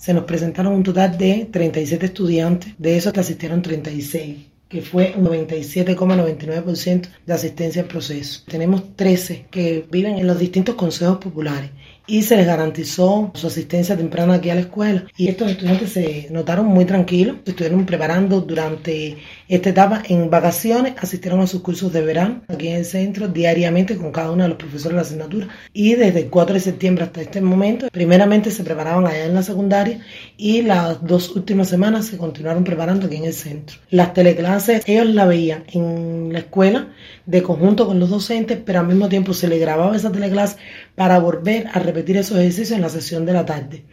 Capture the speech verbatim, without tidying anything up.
se nos presentaron un total de treinta y siete estudiantes, de esos que asistieron treinta y seis, que fue un noventa y siete coma noventa y nueve por ciento de asistencia al proceso. Tenemos trece que viven en los distintos consejos populares y se les garantizó su asistencia temprana aquí a la escuela. Y estos estudiantes se notaron muy tranquilos, se estuvieron preparando durante esta etapa en vacaciones, asistieron a sus cursos de verano aquí en el centro diariamente con cada uno de los profesores de la asignatura. Y desde el cuatro de septiembre hasta este momento, primeramente se preparaban allá en la secundaria y las dos últimas semanas se continuaron preparando aquí en el centro. Las teleclases ellos la veían en la escuela de conjunto con los docentes, pero al mismo tiempo se le grababa esa teleclase para volver a repetir esos ejercicios en la sesión de la tarde.